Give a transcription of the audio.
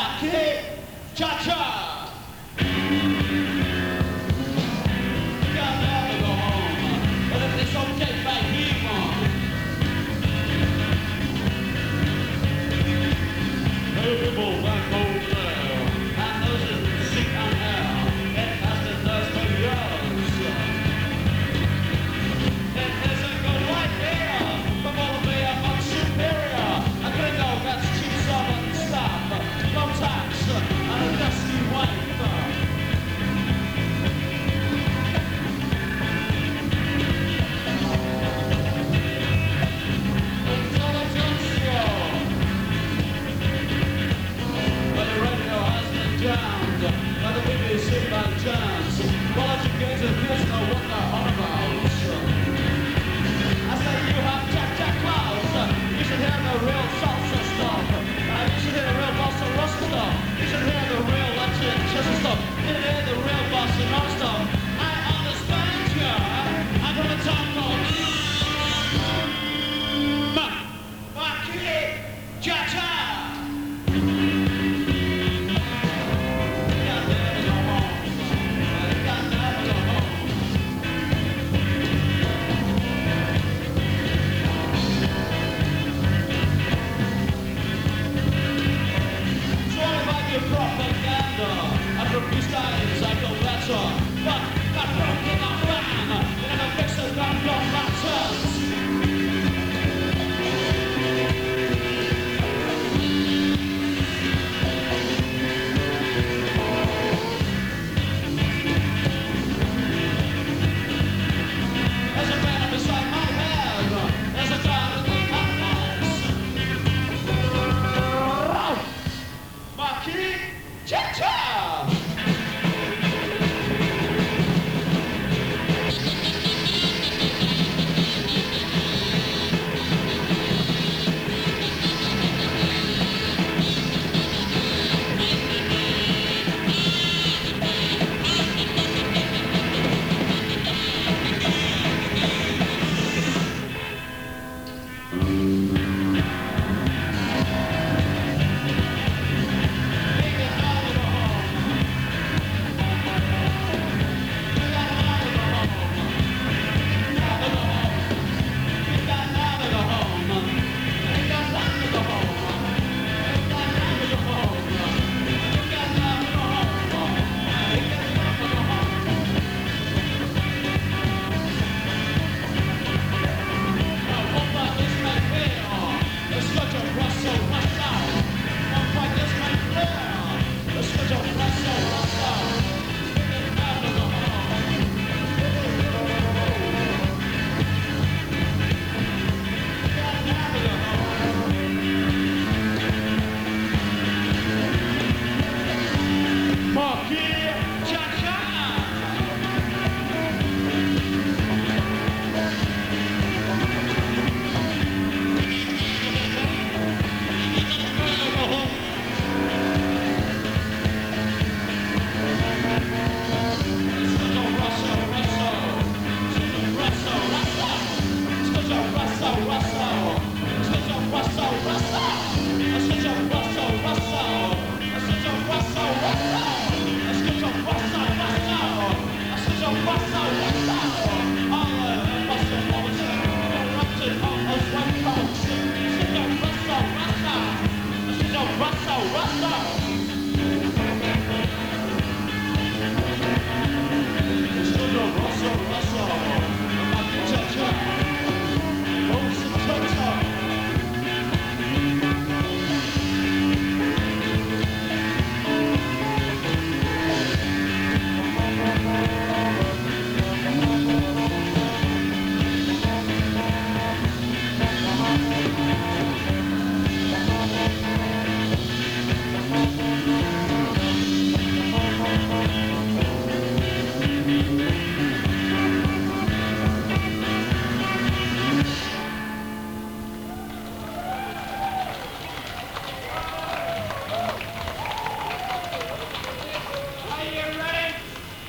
Rocky, cha-cha. You gotta never go home, but if it's okay, back here, mom. Hey, people, back over there. My nose is sick on air. It has been those for years. It isn't good right here. From all of me, I'm not superior. A gringo that's cheap, sovereign stuff. No tax, and a dusty wife. Now the people sit by chance. Well, educated, there's no what they're on about. I say you have Jack Clouds. You should hear the real salsa stuff. You should hear the real bossa rossa stuff. You should hear the real Latin chessa stuff. You should hear the real bossa nova stuff. I understand you. I'm from a town called Rocky, cha-cha. Cha-cha!